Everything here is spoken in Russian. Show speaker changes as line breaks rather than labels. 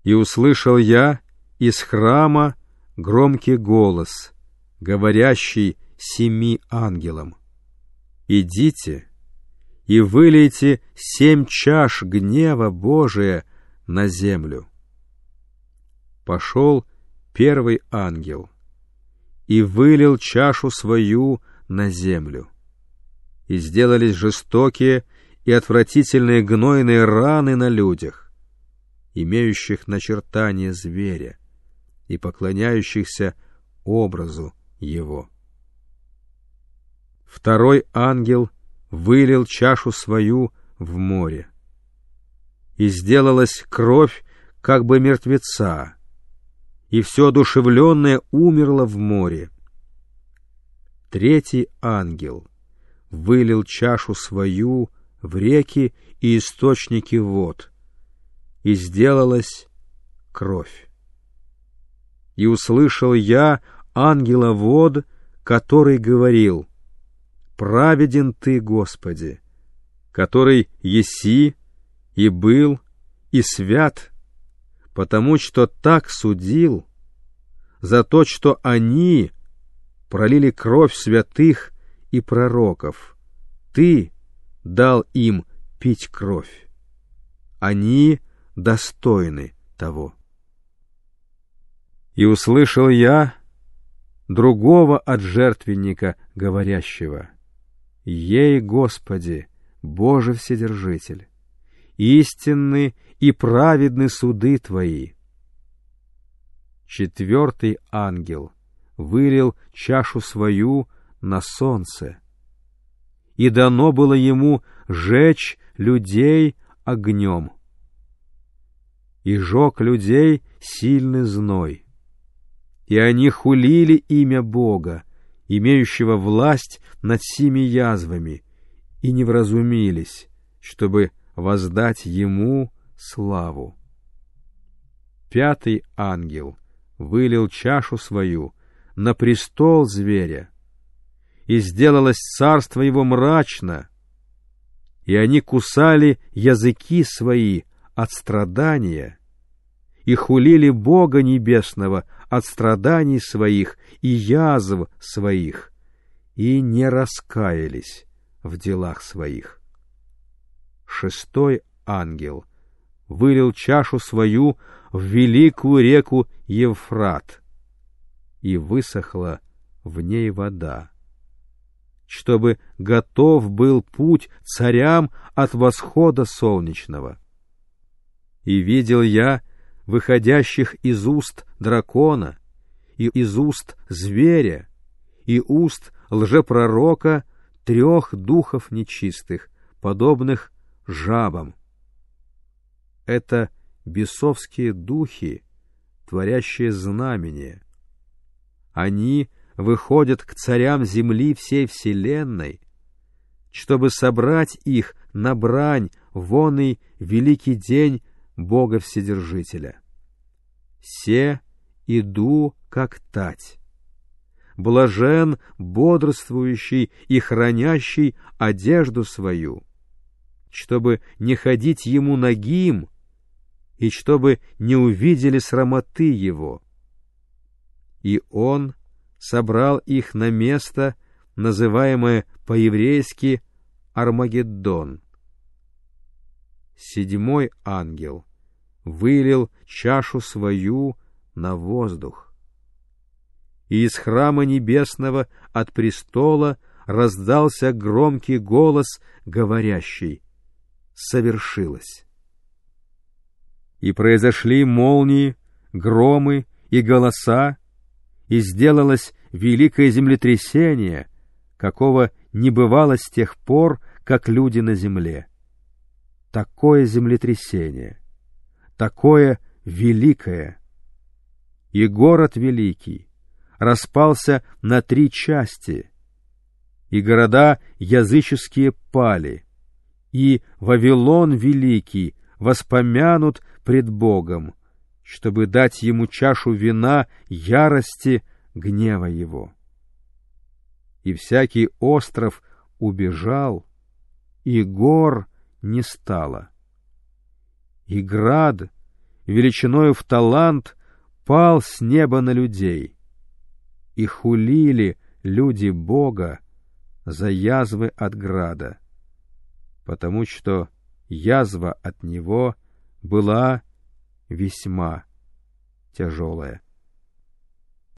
И услышал я из храма громкий голос, говорящий 7 ангелам: «Идите и вылейте 7 чаш гнева Божия на землю». Пошел первый ангел и вылил чашу свою на землю. И сделались жестокие и отвратительные гнойные раны на людях, имеющих начертание зверя и поклоняющихся образу его. Второй ангел вылил чашу свою в море, и сделалась кровь как бы мертвеца, и все одушевленное умерло в море. Третий ангел вылил чашу свою в реки и источники вод, и сделалась кровь. И услышал я ангела вод, который говорил: «Праведен ты, Господи, который еси и был и свят, потому что так судил за то, что они пролили кровь святых и пророков. Ты дал им пить кровь. Они достойны того». И услышал я другого от жертвенника, говорящего: «Ей, Господи, Боже Вседержитель, истинны и праведны суды Твои». Четвертый ангел вылил чашу свою на солнце, и дано было ему жечь людей огнем. И жег людей сильный зной, и они хулили имя Бога, имеющего власть над 7 язвами, и не вразумились, чтобы воздать ему славу. Пятый ангел вылил чашу свою на престол зверя, и сделалось царство его мрачно, и они кусали языки свои от страдания и хулили Бога Небесного от страданий своих и язв своих, и не раскаялись в делах своих. Шестой ангел вылил чашу свою в великую реку Евфрат, и высохла в ней вода, чтобы готов был путь царям от восхода солнечного. И видел я выходящих из уст дракона, и из уст зверя, и уст лжепророка 3 духов нечистых, подобных жабам. Это бесовские духи, творящие знамения. Они выходят к царям земли всей вселенной, чтобы собрать их на брань в оный великий день Бога Вседержителя. Се иду, как тать. Блажен бодрствующий и хранящий одежду свою, чтобы не ходить ему нагим, и чтобы не увидели срамоты его. И он собрал их на место, называемое по-еврейски Армагеддон. Седьмой ангел вылил чашу свою на воздух, и из храма небесного от престола раздался громкий голос, говорящий: «Совершилось». И произошли молнии, громы и голоса, и сделалось великое землетрясение, какого не бывало с тех пор, как люди на земле. Такое землетрясение, такое великое. И город великий распался на 3 части, и города языческие пали, и Вавилон великий воспомянут пред Богом, чтобы дать ему чашу вина ярости гнева его. И всякий остров убежал, и гор не стало. И град величиною в талант, пал с неба на людей. И хулили люди Бога за язвы от града, потому что язва от него была весьма тяжелая.